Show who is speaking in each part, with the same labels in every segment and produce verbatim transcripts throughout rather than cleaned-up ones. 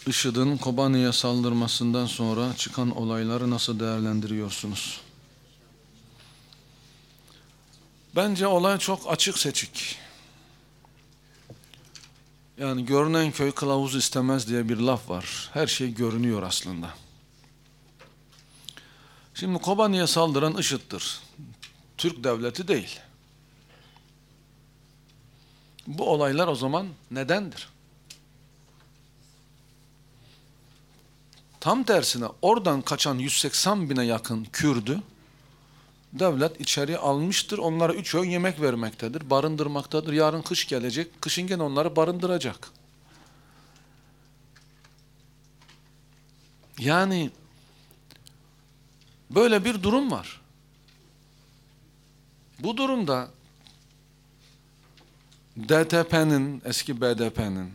Speaker 1: IŞİD'in Kobani'ye saldırmasından sonra çıkan olayları nasıl değerlendiriyorsunuz? Bence olay çok açık seçik. Yani görünen köy kılavuz istemez diye bir laf var. Her şey görünüyor aslında. Şimdi Kobani'ye saldıran IŞİD'dir. Türk devleti değil. Bu olaylar o zaman nedendir? Tam tersine oradan kaçan yüz seksen bine yakın Kürdü devlet içeri almıştır. Onlara üç öğün yemek vermektedir, barındırmaktadır. Yarın kış gelecek, kışın gene onları barındıracak. Yani böyle bir durum var. Bu durumda D T P'nin, eski B D P'nin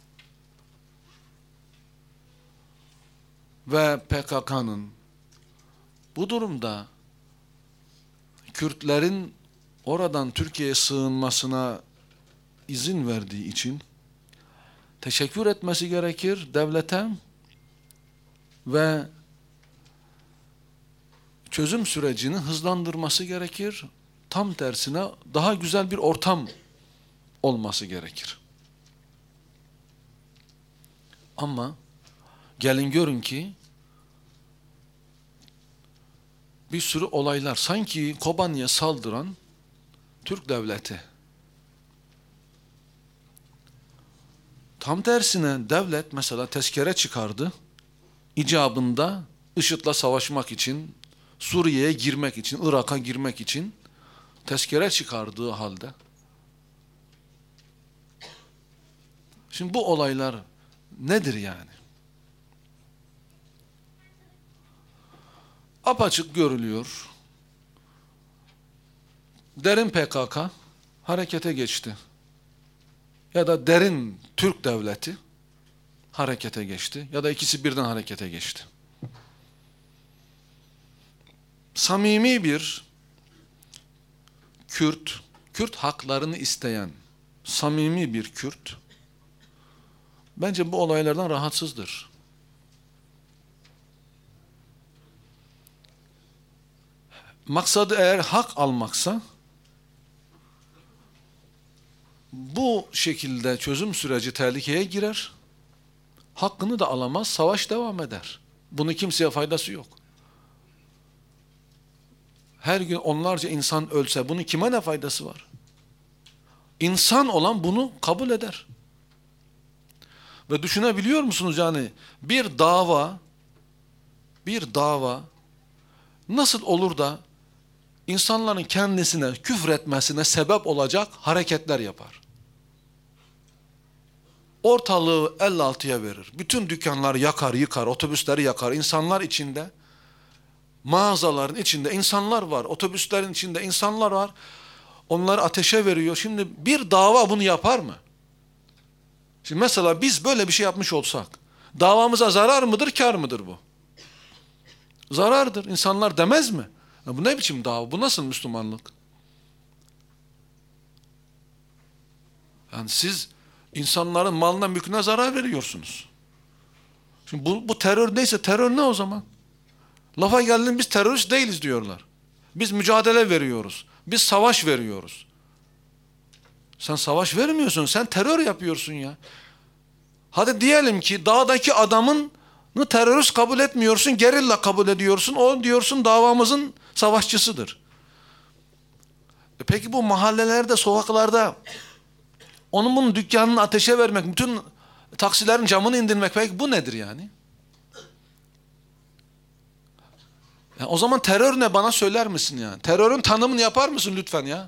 Speaker 1: ve P K K'nın bu durumda Kürtlerin oradan Türkiye'ye sığınmasına izin verdiği için teşekkür etmesi gerekir devlete ve çözüm sürecini hızlandırması gerekir. Tam tersine daha güzel bir ortam olması gerekir. Ama gelin görün ki bir sürü olaylar, sanki Kobani'ye saldıran Türk devleti. Tam tersine devlet mesela tezkere çıkardı. İcabında IŞİD'le savaşmak için, Suriye'ye girmek için, Irak'a girmek için tezkere çıkardığı halde. Şimdi bu olaylar nedir yani? Apaçık görülüyor. Derin P K K harekete geçti. Ya da derin Türk devleti harekete geçti. Ya da ikisi birden harekete geçti. Samimi bir Kürt, Kürt haklarını isteyen samimi bir Kürt bence bu olaylardan rahatsızdır. Maksadı eğer hak almaksa bu şekilde çözüm süreci tehlikeye girer. Hakkını da alamaz, savaş devam eder. Bunun kimseye faydası yok. Her gün onlarca insan ölse bunun kime ne faydası var? İnsan olan bunu kabul eder. Ve düşünebiliyor musunuz yani bir dava bir dava nasıl olur da insanların kendisine küfretmesine sebep olacak hareketler yapar? Ortalığı el altıya verir. Bütün dükkanları yakar, yıkar, otobüsleri yakar. İnsanlar içinde, mağazaların içinde insanlar var. Otobüslerin içinde insanlar var. Onları ateşe veriyor. Şimdi bir dava bunu yapar mı? Şimdi mesela biz böyle bir şey yapmış olsak, davamıza zarar mıdır, kar mıdır bu? Zarardır. İnsanlar demez mi? Ya bu ne biçim dava? Bu nasıl Müslümanlık? Yani siz insanların malına, mülküne zarar veriyorsunuz. Şimdi bu, bu terör neyse terör ne o zaman? Lafa geldim biz terörist değiliz diyorlar. Biz mücadele veriyoruz. Biz savaş veriyoruz. Sen savaş vermiyorsun. Sen terör yapıyorsun ya. Hadi diyelim ki dağdaki adamın terörist kabul etmiyorsun. Gerilla kabul ediyorsun. O diyorsun davamızın savaşçısıdır. E peki bu mahallelerde, sokaklarda onun bunun dükkanını ateşe vermek, bütün taksilerin camını indirmek, peki bu nedir yani? Yani o zaman terör ne, bana söyler misin yani? Terörün tanımını yapar mısın lütfen ya?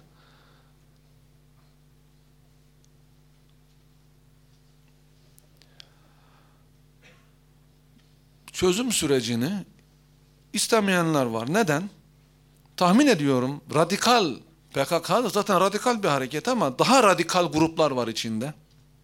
Speaker 1: Çözüm sürecini istemeyenler var. Neden? Tahmin ediyorum radikal, P K K da zaten radikal bir hareket ama daha radikal gruplar var içinde.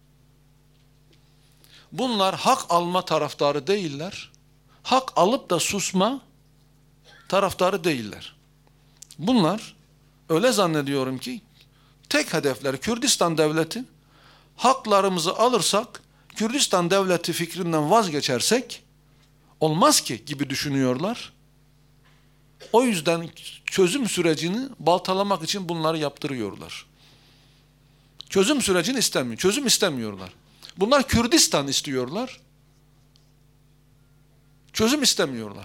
Speaker 1: Bunlar hak alma taraftarı değiller. Hak alıp da susma taraftarı değiller. Bunlar öyle zannediyorum ki tek hedefleri Kürdistan devleti, haklarımızı alırsak Kürdistan devleti fikrinden vazgeçersek olmaz ki gibi düşünüyorlar. O yüzden çözüm sürecini baltalamak için bunları yaptırıyorlar. Çözüm sürecini istemiyor. Çözüm istemiyorlar. Bunlar Kürdistan istiyorlar. Çözüm istemiyorlar.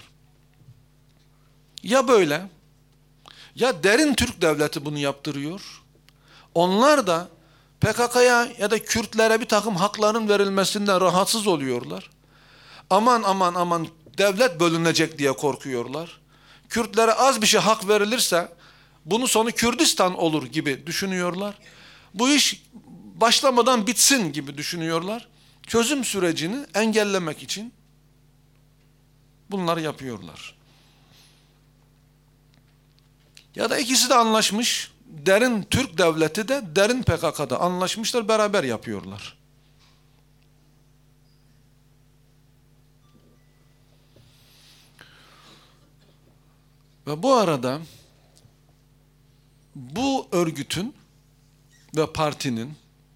Speaker 1: Ya böyle, ya derin Türk devleti bunu yaptırıyor. Onlar da P K K'ya ya da Kürtlere bir takım hakların verilmesinden rahatsız oluyorlar. Aman aman aman devlet bölünecek diye korkuyorlar. Kürtlere az bir şey hak verilirse bunun sonu Kürdistan olur gibi düşünüyorlar. Bu iş başlamadan bitsin gibi düşünüyorlar. Çözüm sürecini engellemek için bunları yapıyorlar. Ya da ikisi de anlaşmış. Derin Türk devleti de derin P K K'da anlaşmışlar, beraber yapıyorlar. Ve bu arada bu örgütün ve partinin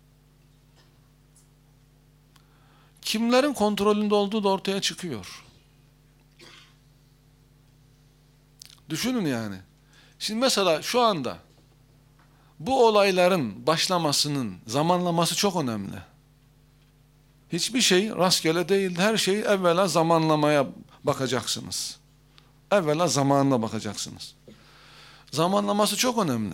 Speaker 1: kimlerin kontrolünde olduğu da ortaya çıkıyor. Düşünün yani. Şimdi mesela şu anda bu olayların başlamasının zamanlaması çok önemli. Hiçbir şey rastgele değil. Her şeyi evvela zamanlamaya bakacaksınız. Evvela zamanına bakacaksınız. Zamanlaması çok önemli.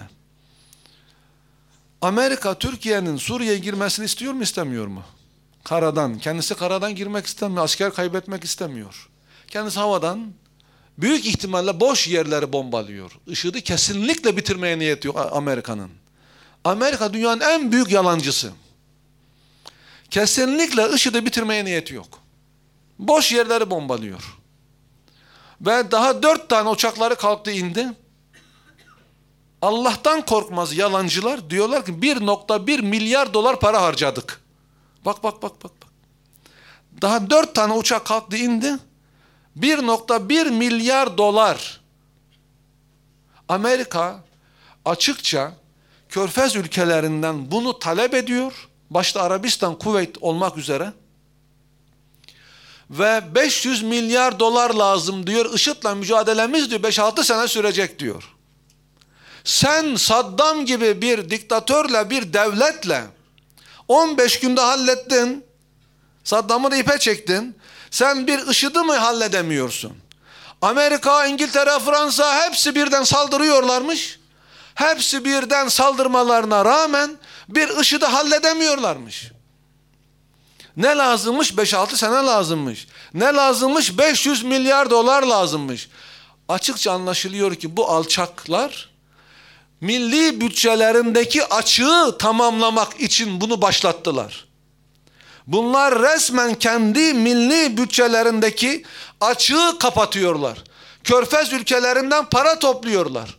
Speaker 1: Amerika Türkiye'nin Suriye'ye girmesini istiyor mu, istemiyor mu? Karadan. Kendisi karadan girmek istemiyor. Asker kaybetmek istemiyor. Kendisi havadan büyük ihtimalle boş yerleri bombalıyor. IŞİD'i kesinlikle bitirmeye niyet yok Amerika'nın. Amerika dünyanın en büyük yalancısı. Kesinlikle IŞİD'i bitirmeye niyeti yok. Boş yerleri bombalıyor. Ve daha dört tane uçakları kalktı indi. Allah'tan korkmaz yalancılar diyorlar ki bir nokta bir milyar dolar para harcadık. Bak bak bak bak. bak. Daha dört tane uçak kalktı indi. bir nokta bir milyar dolar. Amerika açıkça Körfez ülkelerinden bunu talep ediyor. Başta Arabistan, Kuveyt olmak üzere. Ve beş yüz milyar dolar lazım diyor. IŞİD'le mücadelemiz diyor beş altı sene sürecek diyor. Sen Saddam gibi bir diktatörle, bir devletle on beş günde hallettin. Saddam'ı da ipe çektin. Sen bir IŞİD'i mi halledemiyorsun? Amerika, İngiltere, Fransa hepsi birden saldırıyorlarmış. Hepsi birden saldırmalarına rağmen bir IŞİD'i halledemiyorlarmış. Ne lazımmış? beş altı sene lazımmış. Ne lazımmış? beş yüz milyar dolar lazımmış. Açıkça anlaşılıyor ki bu alçaklar milli bütçelerindeki açığı tamamlamak için bunu başlattılar. Bunlar resmen kendi milli bütçelerindeki açığı kapatıyorlar. Körfez ülkelerinden para topluyorlar.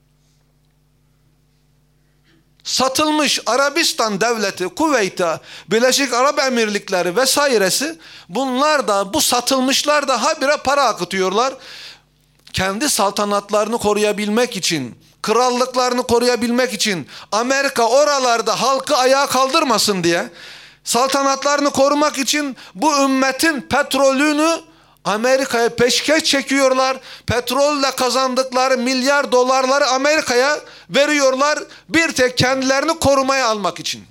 Speaker 1: Satılmış Arabistan devleti, Kuveyt'e, Birleşik Arap Emirlikleri vesairesi, bunlar da bu satılmışlar da habire para akıtıyorlar. Kendi saltanatlarını koruyabilmek için, krallıklarını koruyabilmek için, Amerika oralarda halkı ayağa kaldırmasın diye, saltanatlarını korumak için bu ümmetin petrolünü Amerika'ya peşkeş çekiyorlar. Petrolle kazandıkları milyar dolarları Amerika'ya veriyorlar. Bir tek kendilerini korumaya almak için.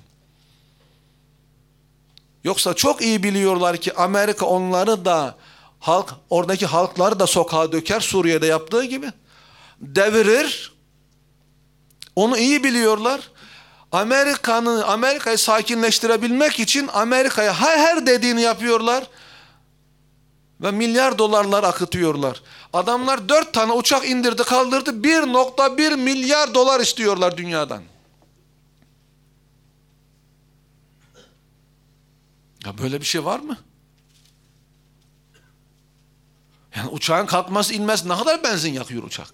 Speaker 1: Yoksa çok iyi biliyorlar ki Amerika onları da halk, oradaki halkları da sokağa döker, Suriye'de yaptığı gibi. Devirir. Onu iyi biliyorlar. Amerika'nın Amerika'yı sakinleştirebilmek için Amerika'ya her, her dediğini yapıyorlar. Ve milyar dolarlar akıtıyorlar. Adamlar dört tane uçak indirdi kaldırdı. bir nokta bir milyar dolar istiyorlar dünyadan. Ya böyle bir şey var mı? Yani uçağın kalkması inmesi ne kadar benzin yakıyor uçak?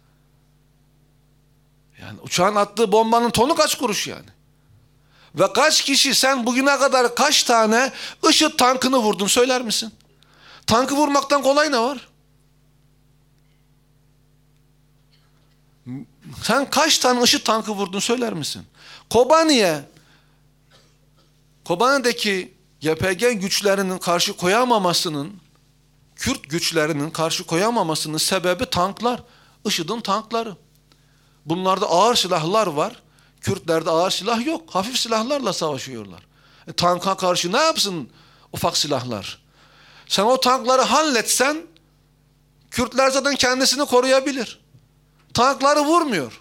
Speaker 1: Yani uçağın attığı bombanın tonu kaç kuruş yani? Ve kaç kişi, sen bugüne kadar kaç tane IŞİD tankını vurdun söyler misin? Tankı vurmaktan kolay ne var? Sen kaç tane IŞİD tankı vurdun söyler misin? Kobani'ye, Kobani'deki Y P G güçlerinin karşı koyamamasının, Kürt güçlerinin karşı koyamamasının sebebi tanklar. IŞİD'in tankları. Bunlarda ağır silahlar var. Kürtlerde ağır silah yok. Hafif silahlarla savaşıyorlar. E, tanka karşı ne yapsın ufak silahlar? Sen o tankları halletsen Kürtler zaten kendisini koruyabilir. Tankları vurmuyor.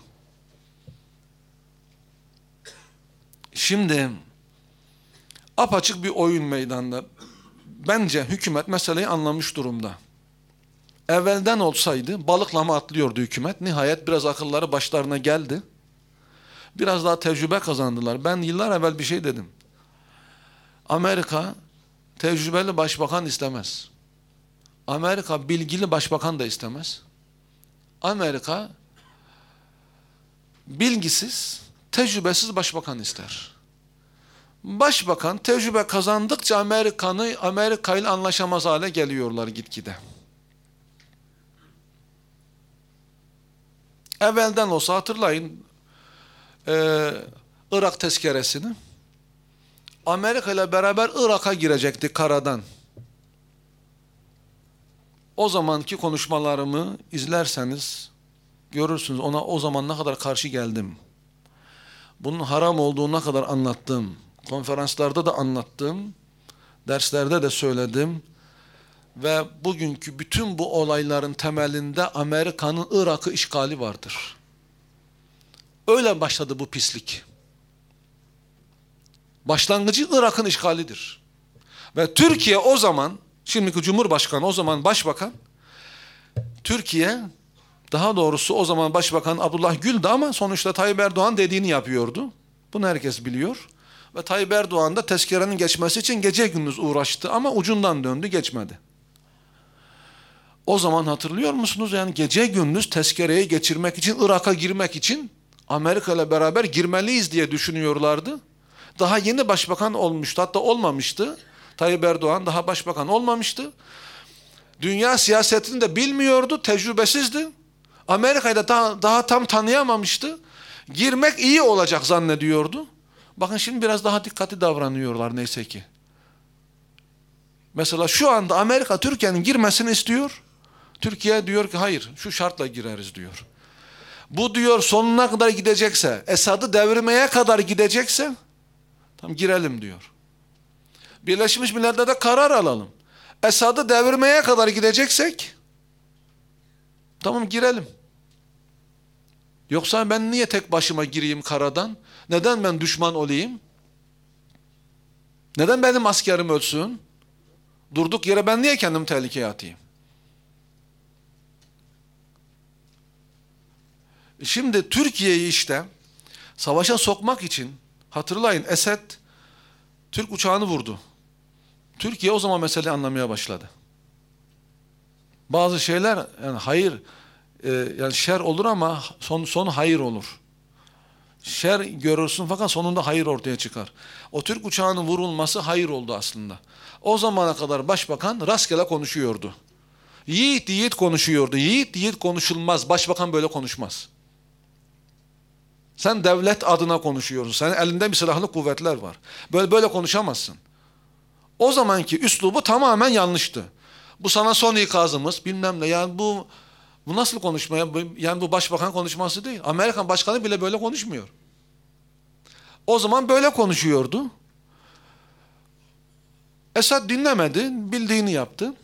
Speaker 1: Şimdi apaçık bir oyun meydanda. Bence hükümet meseleyi anlamış durumda. Evvelden olsaydı balıklama atlıyordu hükümet. Nihayet biraz akılları başlarına geldi. Biraz daha tecrübe kazandılar. Ben yıllar evvel bir şey dedim. Amerika tecrübeli başbakan istemez. Amerika bilgili başbakan da istemez. Amerika bilgisiz, tecrübesiz başbakan ister. Başbakan tecrübe kazandıkça Amerikan'ı Amerika ile anlaşamaz hale geliyorlar gitgide. Evvelden olsa hatırlayın e, Irak tezkeresini. Amerika ile beraber Irak'a girecekti karadan. O zamanki konuşmalarımı izlerseniz görürsünüz, ona o zaman ne kadar karşı geldim. Bunun haram olduğuna kadar anlattım. Konferanslarda da anlattım. Derslerde de söyledim. Ve bugünkü bütün bu olayların temelinde Amerika'nın Irak'ı işgali vardır. Öyle başladı bu pislik. Başlangıcı Irak'ın işgalidir. Ve Türkiye o zaman, şimdiki Cumhurbaşkanı, o zaman Başbakan, Türkiye, daha doğrusu o zaman Başbakan Abdullah Gül'dü ama sonuçta Tayyip Erdoğan dediğini yapıyordu. Bunu herkes biliyor. Ve Tayyip Erdoğan da tezkerenin geçmesi için gece gündüz uğraştı ama ucundan döndü, geçmedi. O zaman hatırlıyor musunuz? Yani gece gündüz tezkereyi geçirmek için, Irak'a girmek için Amerika ile beraber girmeliyiz diye düşünüyorlardı. Daha yeni başbakan olmuştu, hatta olmamıştı. Tayyip Erdoğan daha başbakan olmamıştı. Dünya siyasetini de bilmiyordu, tecrübesizdi. Amerika'yı da daha, daha tam tanıyamamıştı. Girmek iyi olacak zannediyordu. Bakın şimdi biraz daha dikkatli davranıyorlar neyse ki. Mesela şu anda Amerika Türkiye'nin girmesini istiyor. Türkiye diyor ki hayır, şu şartla gireriz diyor. Bu diyor sonuna kadar gidecekse, Esad'ı devirmeye kadar gidecekse tam girelim diyor. Birleşmiş Milletler'de karar alalım. Esad'ı devirmeye kadar gideceksek tamam girelim. Yoksa ben niye tek başıma gireyim karadan? Neden ben düşman olayım? Neden benim askerim ölsün? Durduk yere ben niye kendimi tehlikeye atayım? Şimdi Türkiye'yi işte savaşa sokmak için hatırlayın Esed Türk uçağını vurdu. Türkiye o zaman meseleyi anlamaya başladı. Bazı şeyler yani hayır e, yani şer olur ama son son hayır olur. Şer görürsün fakat sonunda hayır ortaya çıkar. O Türk uçağının vurulması hayır oldu aslında. O zamana kadar başbakan rastgele konuşuyordu. Yiğit yiğit konuşuyordu. Yiğit yiğit konuşulmaz. Başbakan böyle konuşmaz. Sen devlet adına konuşuyorsun. Senin elinde bir silahlı kuvvetler var. Böyle böyle konuşamazsın. O zamanki üslubu tamamen yanlıştı. Bu sana son ikazımız bilmem ne. Yani bu bu nasıl konuşmaya? Yani bu başbakan konuşması değil. Amerikan başkanı bile böyle konuşmuyor. O zaman böyle konuşuyordu. Esad dinlemedi. Bildiğini yaptı.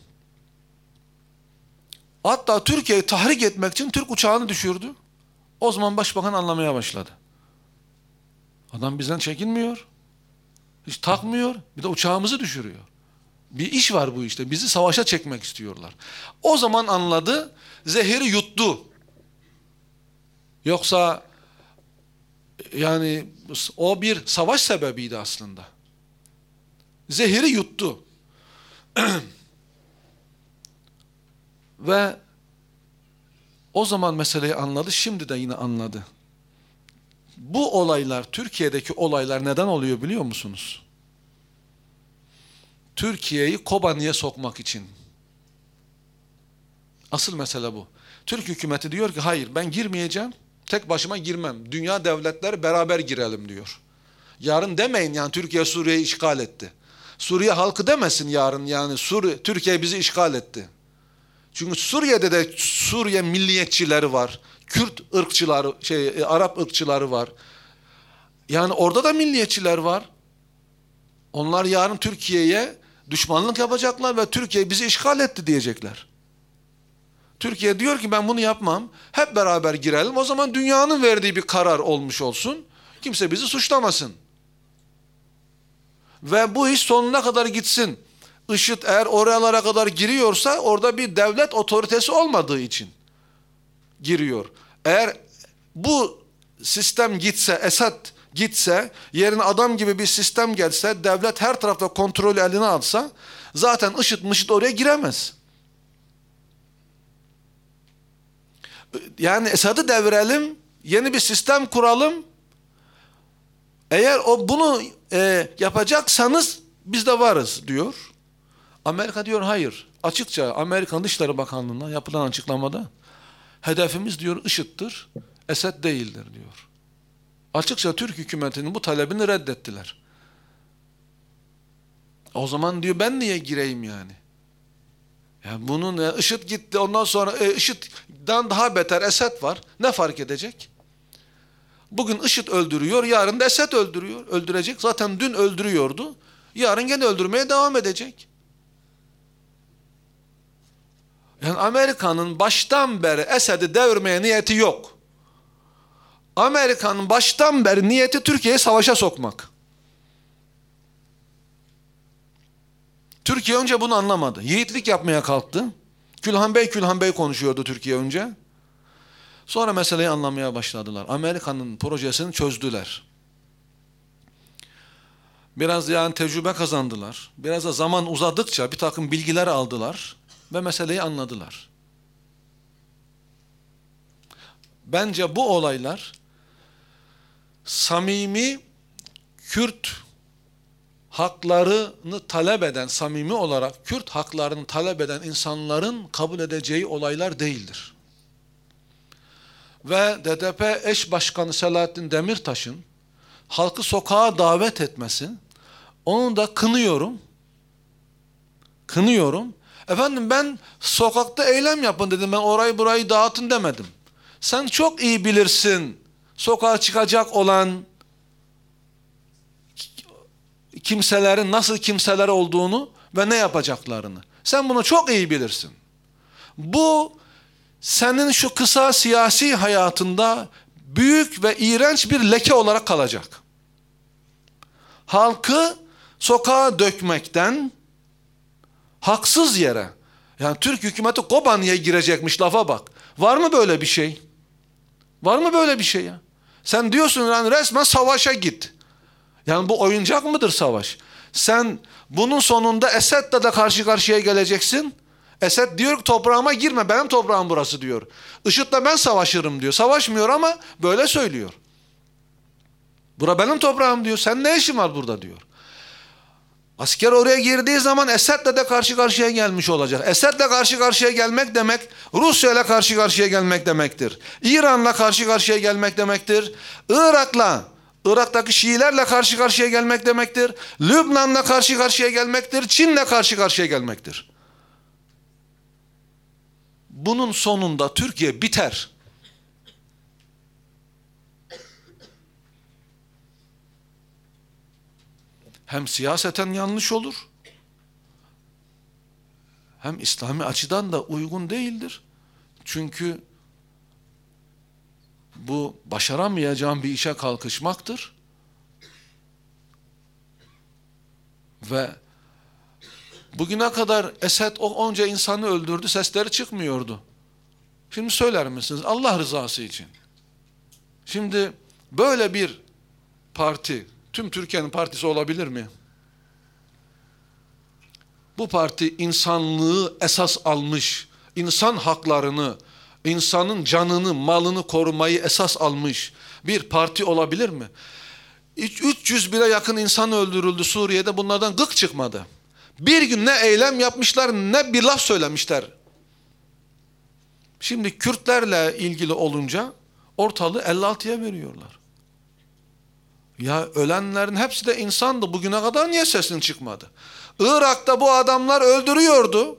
Speaker 1: Hatta Türkiye'yi tahrik etmek için Türk uçağını düşürdü. O zaman başbakan anlamaya başladı. Adam bizden çekinmiyor. Hiç takmıyor. Bir de uçağımızı düşürüyor. Bir iş var bu işte. Bizi savaşa çekmek istiyorlar. O zaman anladı. Zehiri yuttu. Yoksa yani o bir savaş sebebiydi aslında. Zehiri yuttu. Ve o zaman meseleyi anladı. Şimdi de yine anladı. Bu olaylar, Türkiye'deki olaylar neden oluyor biliyor musunuz? Türkiye'yi Kobani'ye sokmak için. Asıl mesele bu. Türk hükümeti diyor ki hayır ben girmeyeceğim. Tek başıma girmem. Dünya devletleri beraber girelim diyor. Yarın demeyin yani Türkiye Suriye'yi işgal etti. Suriye halkı demesin yarın yani Suriye, Türkiye bizi işgal etti. Çünkü Suriye'de de Suriye milliyetçileri var. Kürt ırkçıları, şey Arap ırkçıları var. Yani orada da milliyetçiler var. Onlar yarın Türkiye'ye düşmanlık yapacaklar ve Türkiye bizi işgal etti diyecekler. Türkiye diyor ki ben bunu yapmam. Hep beraber girelim. O zaman dünyanın verdiği bir karar olmuş olsun. Kimse bizi suçlamasın. Ve bu iş sonuna kadar gitsin. IŞİD eğer oralara kadar giriyorsa orada bir devlet otoritesi olmadığı için giriyor. Eğer bu sistem gitse, Esad gitse, yerine adam gibi bir sistem gelse, devlet her tarafta kontrolü eline alsa, zaten IŞİD mışıd oraya giremez. Yani Esad'ı devirelim, yeni bir sistem kuralım. Eğer o bunu e, yapacaksanız biz de varız diyor. Amerika diyor hayır. Açıkça Amerikan Dışişleri Bakanlığı'ndan yapılan açıklamada hedefimiz diyor IŞİD'dir, Esad değildir diyor. Açıkça Türk hükümetinin bu talebini reddettiler. O zaman diyor ben niye gireyim yani? Yani bunun e, IŞİD gitti ondan sonra e, IŞİD'den daha beter Esad var. Ne fark edecek? Bugün IŞİD öldürüyor, yarın da Esad öldürüyor, öldürecek. Zaten dün öldürüyordu, yarın gene öldürmeye devam edecek. Yani Amerika'nın baştan beri Esad'ı devirmeye niyeti yok. Amerika'nın baştan beri niyeti Türkiye'yi savaşa sokmak. Türkiye önce bunu anlamadı. Yiğitlik yapmaya kalktı. Külhan Bey Külhan Bey konuşuyordu Türkiye önce. Sonra meseleyi anlamaya başladılar. Amerika'nın projesini çözdüler. Biraz yani tecrübe kazandılar. Biraz da zaman uzadıkça bir takım bilgiler aldılar ve meseleyi anladılar. Bence bu olaylar samimi Kürt haklarını talep eden, samimi olarak Kürt haklarını talep eden insanların kabul edeceği olaylar değildir. Ve D D P eş başkanı Selahattin Demirtaş'ın halkı sokağa davet etmesi, onu da kınıyorum. Kınıyorum. Efendim ben sokakta eylem yapın dedim, ben orayı burayı dağıtın demedim. Sen çok iyi bilirsin sokağa çıkacak olan kimselerin nasıl kimseler olduğunu ve ne yapacaklarını. Sen bunu çok iyi bilirsin. Bu senin şu kısa siyasi hayatında büyük ve iğrenç bir leke olarak kalacak. Halkı sokağa dökmekten haksız yere, yani Türk hükümeti Kobani'ye girecekmiş, lafa bak. Var mı böyle bir şey? Var mı böyle bir şey ya? Sen diyorsun yani resmen savaşa git. Yani bu oyuncak mıdır savaş? Sen bunun sonunda Esad'la da karşı karşıya geleceksin. Esad diyor ki toprağıma girme, benim toprağım burası diyor. IŞİD'le ben savaşırım diyor. Savaşmıyor ama böyle söylüyor. Bura benim toprağım diyor. Sen ne işin var burada diyor. Asker oraya girdiği zaman Esad'la da karşı karşıya gelmiş olacak. Esad'la karşı karşıya gelmek demek Rusya'yla karşı karşıya gelmek demektir. İran'la karşı karşıya gelmek demektir. Irak'la, Irak'taki Şiilerle karşı karşıya gelmek demektir. Lübnan'la karşı karşıya gelmektir. Çin'le karşı karşıya gelmektir. Bunun sonunda Türkiye biter. Hem siyaseten yanlış olur, hem İslami açıdan da uygun değildir. Çünkü bu başaramayacağım bir işe kalkışmaktır. Ve bugüne kadar Esad o onca insanı öldürdü, sesleri çıkmıyordu. Şimdi söyler misiniz Allah rızası için? Şimdi böyle bir parti, tüm Türkiye'nin partisi olabilir mi? Bu parti insanlığı esas almış, insan haklarını, insanın canını, malını korumayı esas almış bir parti olabilir mi? üç yüz bine yakın insan öldürüldü Suriye'de, bunlardan gık çıkmadı. Bir gün ne eylem yapmışlar, ne bir laf söylemişler. Şimdi Kürtlerle ilgili olunca ortalığı elli altıya veriyorlar. Ya ölenlerin hepsi de insandı. Bugüne kadar niye sesin çıkmadı? Irak'ta bu adamlar öldürüyordu.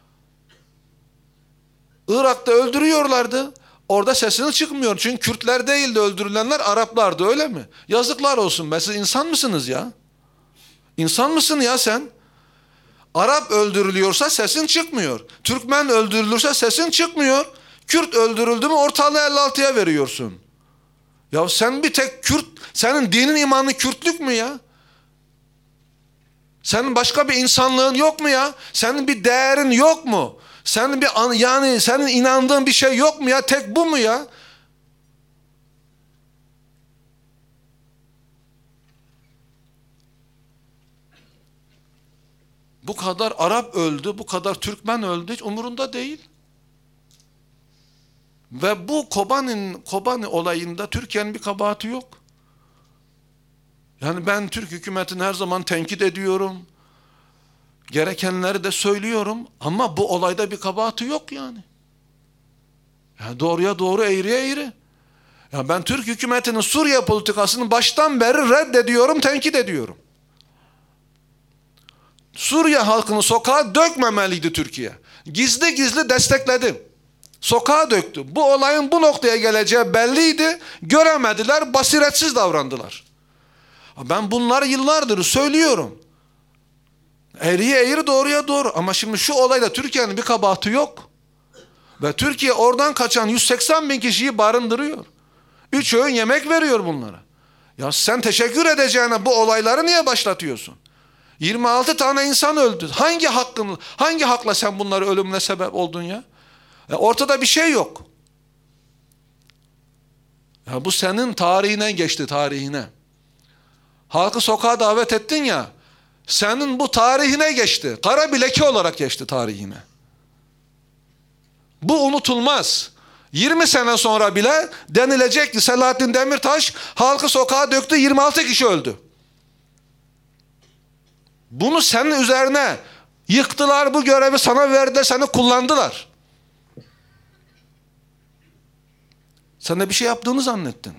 Speaker 1: Irak'ta öldürüyorlardı. Orada sesini çıkmıyor. Çünkü Kürtler değildi öldürülenler, Araplardı, öyle mi? Yazıklar olsun be, siz insan mısınız ya? İnsan mısın ya sen? Arap öldürülüyorsa sesin çıkmıyor. Türkmen öldürülürse sesin çıkmıyor. Kürt öldürüldü mü ortalığı elli altıya veriyorsun. Ya sen bir tek Kürt, senin dinin imanın Kürtlük mü ya? Senin başka bir insanlığın yok mu ya? Senin bir değerin yok mu? Senin bir yani senin inandığın bir şey yok mu ya? Tek bu mu ya? Bu kadar Arap öldü, bu kadar Türkmen öldü, hiç umurunda değil. Ve bu Kobani'nin Kobani olayında Türkiye'nin bir kabahati yok. Yani ben Türk hükümetini her zaman tenkit ediyorum. Gerekenleri de söylüyorum ama bu olayda bir kabahati yok yani. Yani doğruya doğru, eğriye eğri. Ya ben Türk hükümetinin Suriye politikasını baştan beri reddediyorum, tenkit ediyorum. Suriye halkını sokağa dökmemeliydi Türkiye. Gizli gizli destekledi. Sokağa döktü. Bu olayın bu noktaya geleceği belliydi. Göremediler, basiretsiz davrandılar. Ben bunları yıllardır söylüyorum. Eğriye eğri, doğruya doğru. Ama şimdi şu olayda Türkiye'nin bir kabahati yok. Ve Türkiye oradan kaçan yüz seksen bin kişiyi barındırıyor. Üç öğün yemek veriyor bunlara. Ya sen teşekkür edeceğine bu olayları niye başlatıyorsun? yirmi altı tane insan öldü. Hangi hakkın, hangi hakla sen bunları ölümüne sebep oldun ya? Ya ortada bir şey yok. Ya bu senin tarihine geçti, tarihine. Halkı sokağa davet ettin ya, senin bu tarihine geçti. Kara bir leke olarak geçti tarihine. Bu unutulmaz. yirmi sene sonra bile denilecek ki Selahattin Demirtaş halkı sokağa döktü, yirmi altı kişi öldü. Bunu senin üzerine yıktılar, bu görevi sana verdiler, seni kullandılar. Sen de bir şey yaptığını zannettin.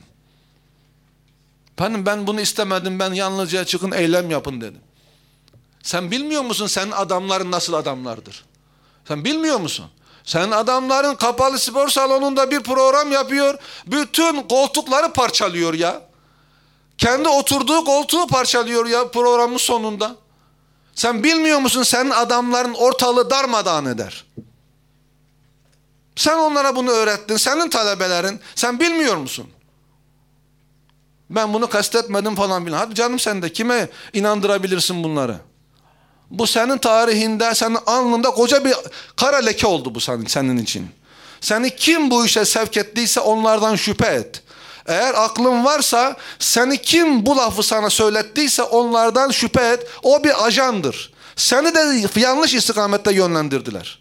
Speaker 1: Benim ben bunu istemedim, ben yalnızca çıkın eylem yapın dedim. Sen bilmiyor musun senin adamların nasıl adamlardır? Sen bilmiyor musun? Senin adamların kapalı spor salonunda bir program yapıyor, bütün koltukları parçalıyor ya. Kendi oturduğu koltuğu parçalıyor ya programın sonunda. Sen bilmiyor musun senin adamların ortalığı darmadağın eder. Sen onlara bunu öğrettin, senin talebelerin, sen bilmiyor musun? Ben bunu kastetmedim falan filan. Hadi canım, sen de kime inandırabilirsin bunları? Bu senin tarihinde, senin alnında koca bir kara leke oldu bu senin, senin için. Seni kim bu işe sevk ettiyse onlardan şüphe et. Eğer aklın varsa seni kim bu lafı sana söylettiyse onlardan şüphe et. O bir ajandır. Seni de yanlış istikamette yönlendirdiler.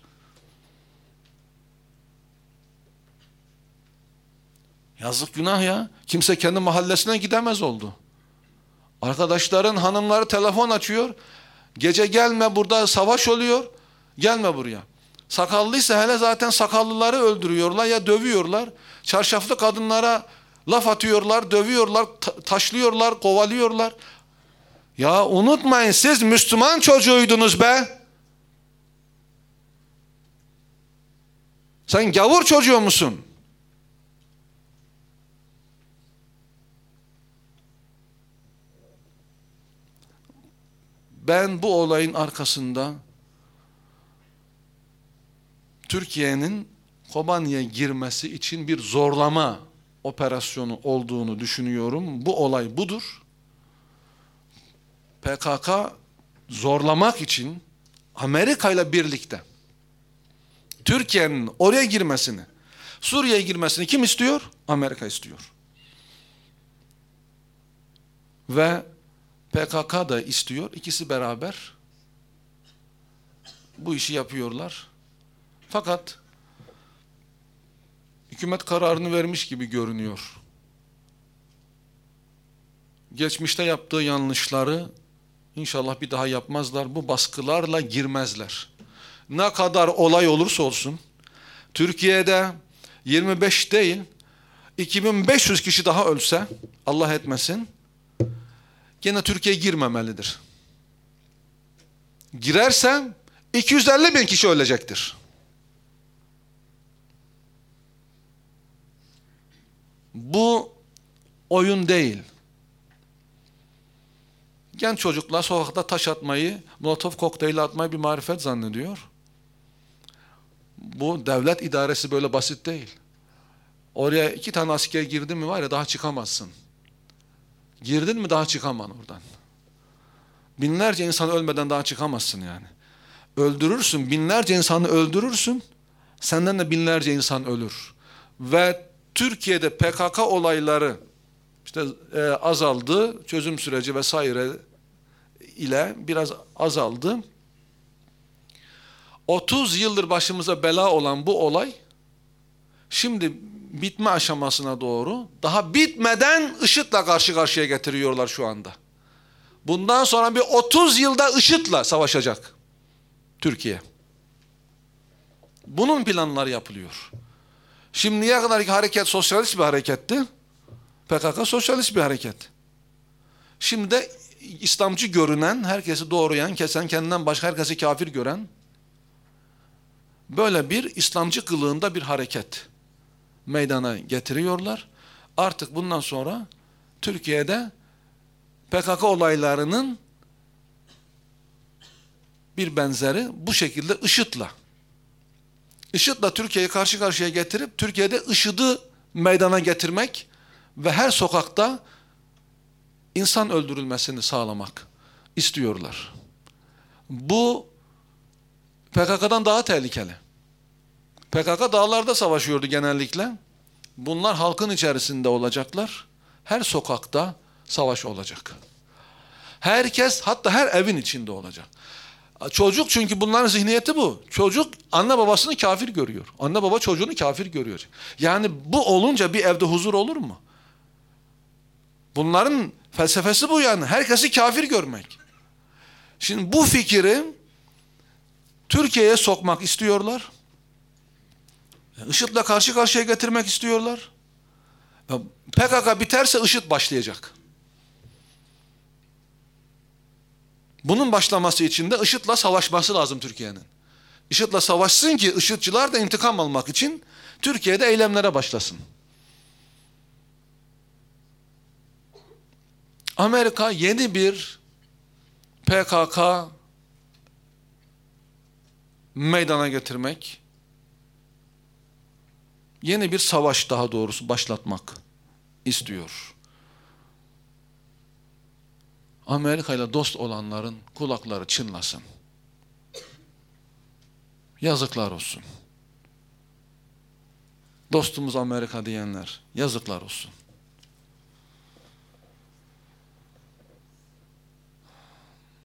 Speaker 1: Yazık, günah ya. Kimse kendi mahallesine gidemez oldu. Arkadaşların hanımları telefon açıyor. Gece gelme, burada savaş oluyor. Gelme buraya. Sakallıysa hele zaten sakallıları öldürüyorlar ya dövüyorlar. Çarşaflı kadınlara laf atıyorlar, dövüyorlar, taşlıyorlar, kovalıyorlar. Ya unutmayın, siz Müslüman çocuğuydunuz be. Sen gavur çocuğu musun? Ben bu olayın arkasında Türkiye'nin Kobani'ye girmesi için bir zorlama operasyonu olduğunu düşünüyorum. Bu olay budur. P K K zorlamak için Amerika ile birlikte Türkiye'nin oraya girmesini, Suriye'ye girmesini kim istiyor? Amerika istiyor. Ve P K K da istiyor. İkisi beraber bu işi yapıyorlar. Fakat hükümet kararını vermiş gibi görünüyor. Geçmişte yaptığı yanlışları inşallah bir daha yapmazlar. Bu baskılarla girmezler. Ne kadar olay olursa olsun Türkiye'de yirmi beş değil iki bin beş yüz kişi daha ölse, Allah etmesin, gene Türkiye girmemelidir. Girerse iki yüz elli bin kişi ölecektir. Bu oyun değil. Genç çocuklar sokakta taş atmayı, molotof kokteyli atmayı bir marifet zannediyor. Bu devlet idaresi böyle basit değil. Oraya iki tane asker girdin mi var ya daha çıkamazsın. Girdin mi daha çıkamam oradan. Binlerce insan ölmeden daha çıkamazsın yani. Öldürürsün, binlerce insanı öldürürsün, senden de binlerce insan ölür. Ve Türkiye'de P K K olayları işte e, azaldı, çözüm süreci vesaire ile biraz azaldı. otuz yıldır başımıza bela olan bu olay şimdi bitme aşamasına doğru, daha bitmeden IŞİD'le karşı karşıya getiriyorlar şu anda. Bundan sonra bir otuz yılda IŞİD'le savaşacak Türkiye. Bunun planları yapılıyor. Şimdiye kadarki hareket sosyalist bir hareketti. P K K sosyalist bir hareket. Şimdi de İslamcı görünen, herkesi doğrayan, kesen, kendinden başka herkesi kafir gören böyle bir İslamcı kılığında bir hareket meydana getiriyorlar. Artık bundan sonra Türkiye'de P K K olaylarının bir benzeri bu şekilde IŞİD'le. IŞİD'le Türkiye'yi karşı karşıya getirip Türkiye'de IŞİD'i meydana getirmek ve her sokakta insan öldürülmesini sağlamak istiyorlar. Bu P K K'dan daha tehlikeli. P K K dağlarda savaşıyordu genellikle. Bunlar halkın içerisinde olacaklar. Her sokakta savaş olacak. Herkes, hatta her evin içinde olacak. Çocuk, çünkü bunların zihniyeti bu. Çocuk anne babasını kafir görüyor. Anne baba çocuğunu kafir görüyor. Yani bu olunca bir evde huzur olur mu? Bunların felsefesi bu yani. Herkesi kafir görmek. Şimdi bu fikri Türkiye'ye sokmak istiyorlar. IŞİD'le karşı karşıya getirmek istiyorlar. P K K biterse IŞİD başlayacak. Bunun başlaması için de IŞİD'le savaşması lazım Türkiye'nin. IŞİD'le savaşsın ki IŞİD'ciler de intikam almak için Türkiye'de eylemlere başlasın. Amerika yeni bir P K K meydana getirmek, yeni bir savaş daha doğrusu başlatmak istiyor. Amerika ile dost olanların kulakları çınlasın. Yazıklar olsun. Dostumuz Amerika diyenler, yazıklar olsun.